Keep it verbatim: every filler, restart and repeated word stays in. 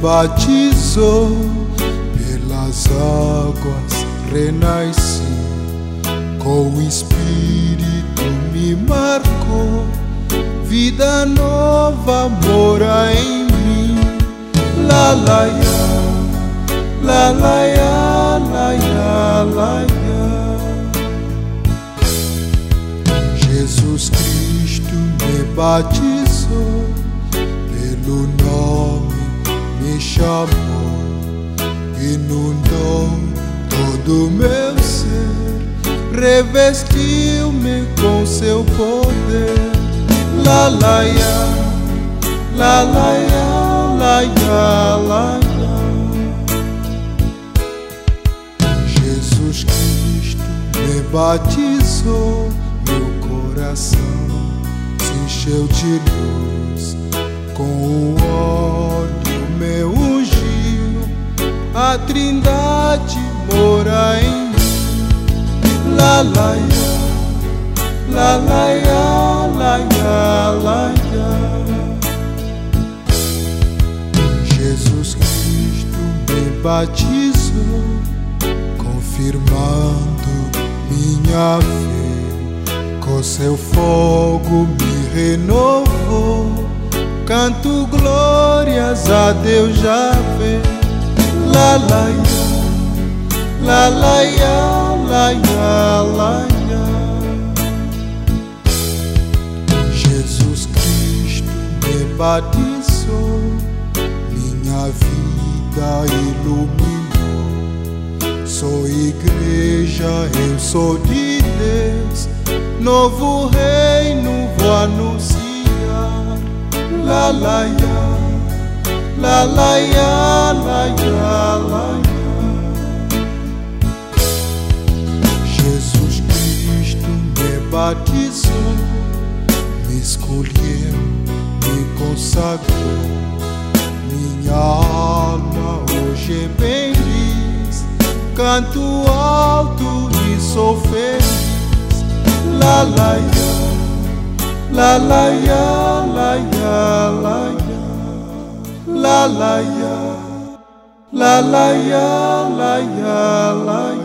batizou, pelas águas renasci, com o Espírito me marcou, vida nova mora em mim. La la ya, la la ya, la ya, la ya. Jesus Cristo me batizou, pelo nome me chamou, inundou todo meu ser, revestiu-me com seu poder. La la ya, la la ya, la ya, la ya. Jesus Cristo me batizou, meu coração se encheu de luz, com o óleo me ungiu, a Trindade mora em mim. La la ya, la la ya, la ya, la ya. Jesus Cristo me batizou, confirmando minha fé, com seu fogo me renovou, canto glórias a Deus Javé. La la ya, la la ya, la ya, la ya. Jesus Cristo me batizou, minha vida iluminou. Sou igreja, eu sou de Deus, novo reino vou anunciar. La la ya, la la ya, la ya, la ya. Jesus Cristo me batizou, me escolheu, me consagrou. Minha alma hoje é feliz, canto alto e sou feliz. La la ya, la la ya, la ya, la ya. La la ya, la la ya, la ya, la ya.